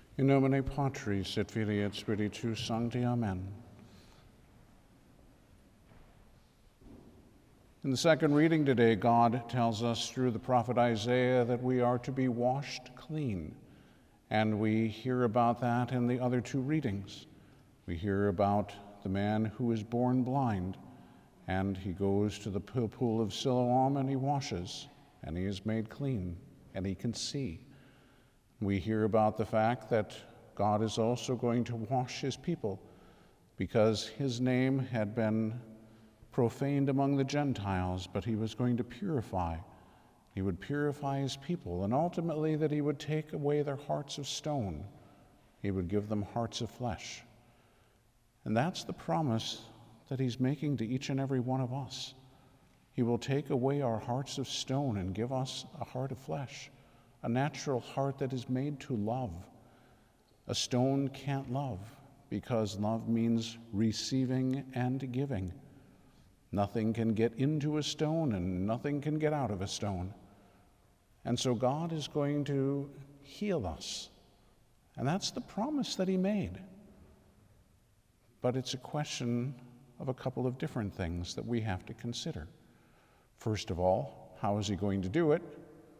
In nomine Patris et Filii et Spiritus Sancti. Amen. In the second reading today, God tells us through the prophet Isaiah that we are to be washed clean. And we hear about that in the other two readings. We hear about the man who is born blind, and he goes to the pool of Siloam and he washes, and he is made clean, and he can see. We hear about the fact that God is also going to wash his people because his name had been profaned among the Gentiles, but he was going to purify. He would purify his people, and ultimately that he would take away their hearts of stone. He would give them hearts of flesh. And that's the promise that he's making to each and every one of us. He will take away our hearts of stone and give us a heart of flesh, a natural heart that is made to love. A stone can't love because love means receiving and giving. Nothing can get into a stone and nothing can get out of a stone. And so God is going to heal us. And that's the promise that he made. But it's a question of a couple of different things that we have to consider. First of all, how is he going to do it?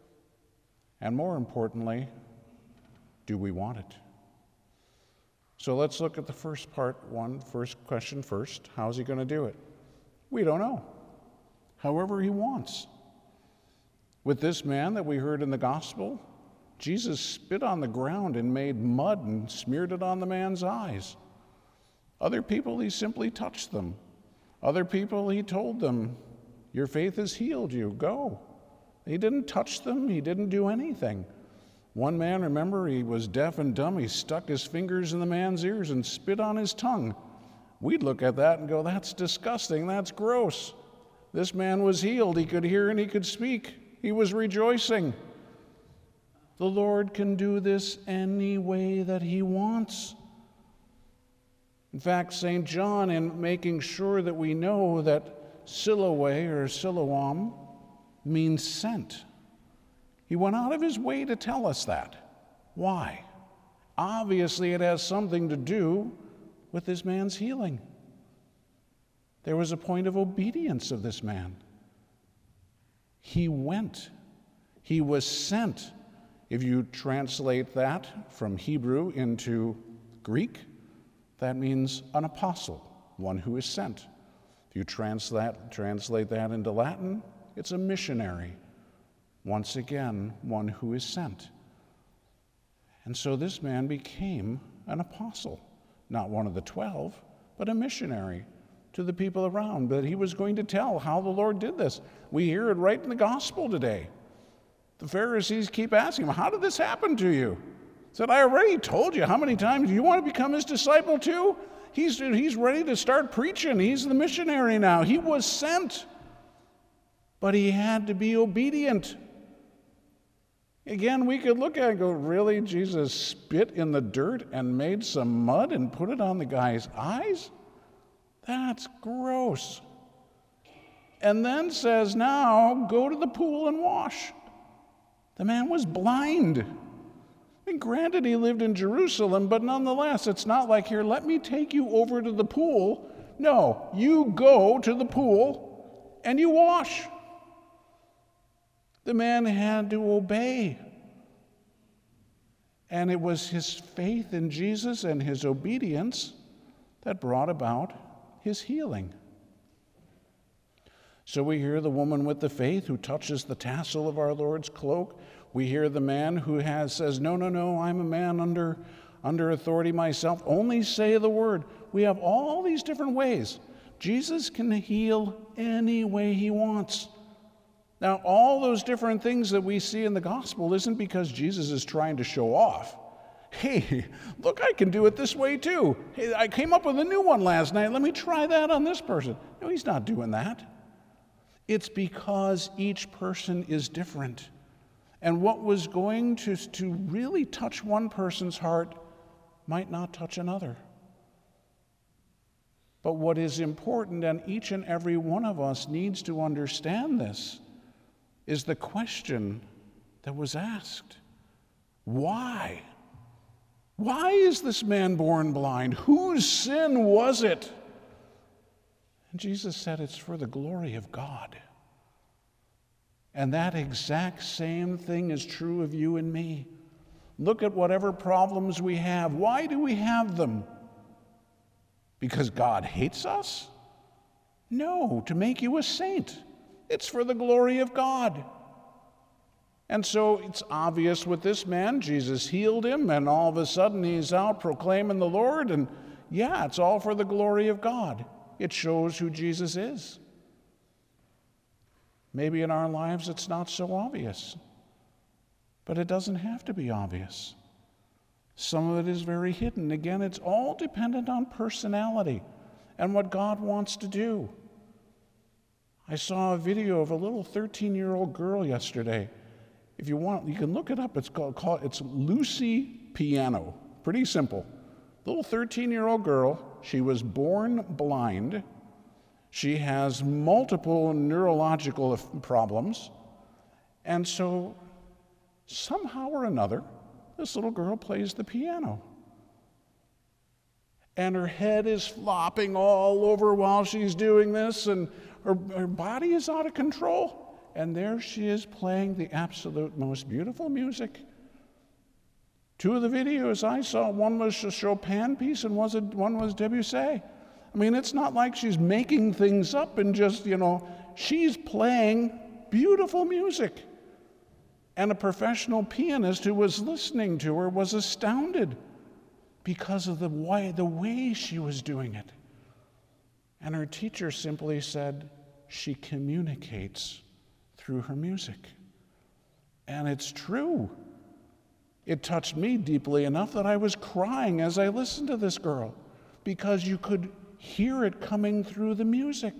And more importantly, do we want it? So let's look at the first question first. How is he going to do it? We don't know. However he wants. With this man that we heard in the gospel, Jesus spit on the ground and made mud and smeared it on the man's eyes. Other people, he simply touched them. Other people, he told them, "Your faith has healed you, go." He didn't touch them. He didn't do anything. One man, remember, he was deaf and dumb. He stuck his fingers in the man's ears and spit on his tongue. We'd look at that and go, that's disgusting. That's gross. This man was healed. He could hear and he could speak. He was rejoicing. The Lord can do this any way that he wants. In fact, St. John, in making sure that we know that Siloé or Siloam means sent, he went out of his way to tell us that. Why? Obviously, it has something to do with this man's healing. There was a point of obedience of this man. He went. He was sent. If you translate that from Hebrew into Greek, that means an apostle, one who is sent. If you translate that into Latin, it's a missionary. Once again, one who is sent. And so this man became an apostle, not one of the 12, but a missionary to the people around. But he was going to tell how the Lord did this. We hear it right in the gospel today. The Pharisees keep asking him, "How did this happen to you?" He said, "I already told you how many times. Do you want to become his disciple too?" He's ready to start preaching. He's the missionary now. He was sent. But he had to be obedient. Again, we could look at it and go, really? Jesus spit in the dirt and made some mud and put it on the guy's eyes? That's gross. And then says, now go to the pool and wash. The man was blind. I mean, granted, he lived in Jerusalem, but nonetheless, it's not like, here, let me take you over to the pool. No, you go to the pool and you wash. The man had to obey. And it was his faith in Jesus and his obedience that brought about his healing. So we hear the woman with the faith who touches the tassel of our Lord's cloak. We hear the man who says, no, I'm a man under authority myself. Only say the word. We have all these different ways. Jesus can heal any way he wants. Now, all those different things that we see in the gospel isn't because Jesus is trying to show off. Hey, look, I can do it this way too. Hey, I came up with a new one last night. Let me try that on this person. No, he's not doing that. It's because each person is different. And what was going to really touch one person's heart might not touch another. But what is important, and each and every one of us needs to understand this, is the question that was asked. Why? Why is this man born blind? Whose sin was it? And Jesus said, it's for the glory of God. And that exact same thing is true of you and me. Look at whatever problems we have. Why do we have them? Because God hates us? No, to make you a saint. It's for the glory of God. And so it's obvious with this man. Jesus healed him, and all of a sudden he's out proclaiming the Lord. And yeah, it's all for the glory of God. It shows who Jesus is. Maybe in our lives it's not so obvious, but it doesn't have to be obvious. Some of it is very hidden. Again, it's all dependent on personality and what God wants to do. I saw a video of a little 13-year-old girl yesterday. If you want, you can look it up. It's Lucy Piano. Pretty simple. Little 13-year-old girl. She was born blind. She has multiple neurological problems. And so somehow or another, this little girl plays the piano. And her head is flopping all over while she's doing this, and her body is out of control. And there she is playing the absolute most beautiful music. Two of the videos I saw, one was a Chopin piece and one was Debussy. I mean, it's not like she's making things up and just, she's playing beautiful music. And a professional pianist who was listening to her was astounded because of the way she was doing it. And her teacher simply said, she communicates through her music. And it's true. It touched me deeply enough that I was crying as I listened to this girl, because you could hear it coming through the music.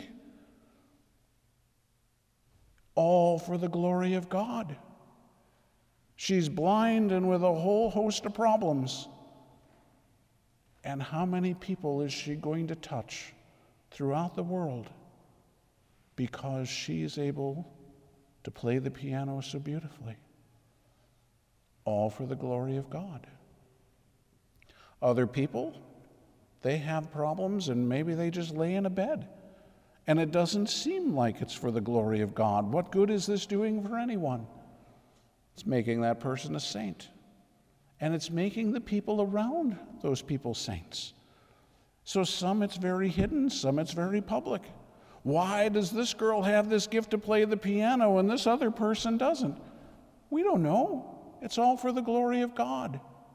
All for the glory of God. She's blind and with a whole host of problems. And how many people is she going to touch throughout the world because she's able to play the piano so beautifully? All for the glory of God. Other people, they have problems and maybe they just lay in a bed. And it doesn't seem like it's for the glory of God. What good is this doing for anyone? It's making that person a saint. And it's making the people around those people saints. So some it's very hidden, some it's very public. Why does this girl have this gift to play the piano and this other person doesn't? We don't know. It's all for the glory of God.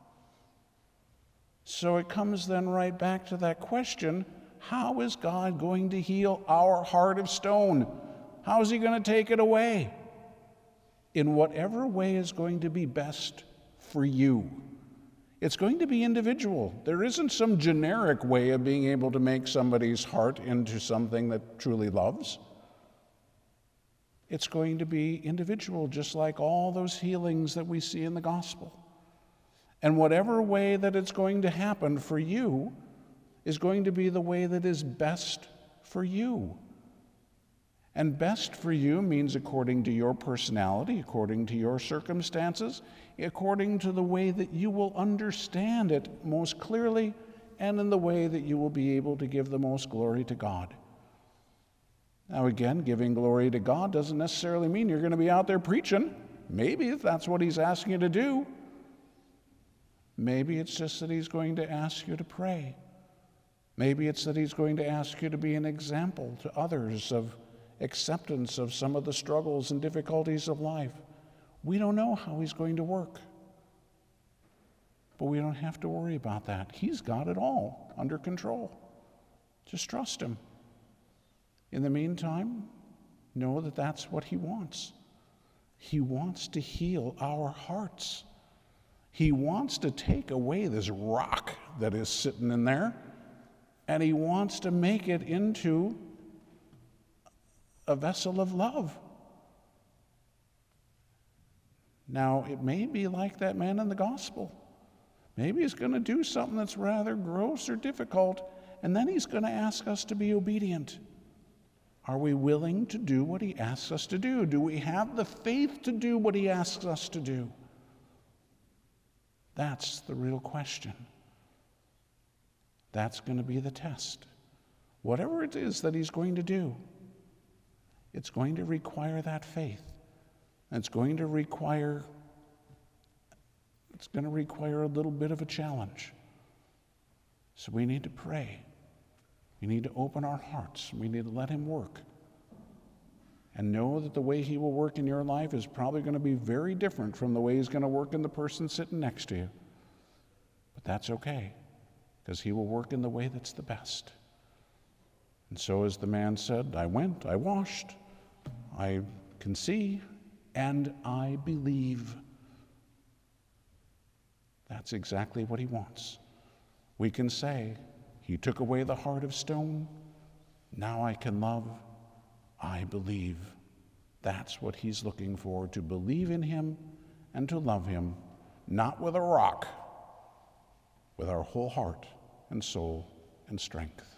So it comes then right back to that question, how is God going to heal our heart of stone? How is he going to take it away? In whatever way is going to be best for you. It's going to be individual. There isn't some generic way of being able to make somebody's heart into something that truly loves. It's going to be individual, just like all those healings that we see in the gospel. And whatever way that it's going to happen for you is going to be the way that is best for you. And best for you means according to your personality, according to your circumstances, according to the way that you will understand it most clearly, and in the way that you will be able to give the most glory to God. Now again, giving glory to God doesn't necessarily mean you're going to be out there preaching. Maybe if that's what he's asking you to do. Maybe it's just that he's going to ask you to pray. Maybe it's that he's going to ask you to be an example to others of acceptance of some of the struggles and difficulties of life. We don't know how he's going to work. But we don't have to worry about that. He's got it all under control. Just trust him. In the meantime, know that that's what he wants. He wants to heal our hearts. He wants to take away this rock that is sitting in there, and he wants to make it into a vessel of love. Now, it may be like that man in the gospel. Maybe he's going to do something that's rather gross or difficult, and then he's going to ask us to be obedient. Are we willing to do what he asks us to do? Do we have the faith to do what he asks us to do? That's the real question. That's going to be the test. Whatever it is that he's going to do, it's going to require that faith. It's going to require a little bit of a challenge. So we need to pray. We need to open our hearts. We need to let him work. And know that the way he will work in your life is probably going to be very different from the way he's going to work in the person sitting next to you. But that's okay, because he will work in the way that's the best. And so as the man said, I went, I washed, I can see, and I believe. That's exactly what he wants. We can say, he took away the heart of stone, now I can love, I believe. That's what he's looking for, to believe in him and to love him, not with a rock, with our whole heart and soul and strength.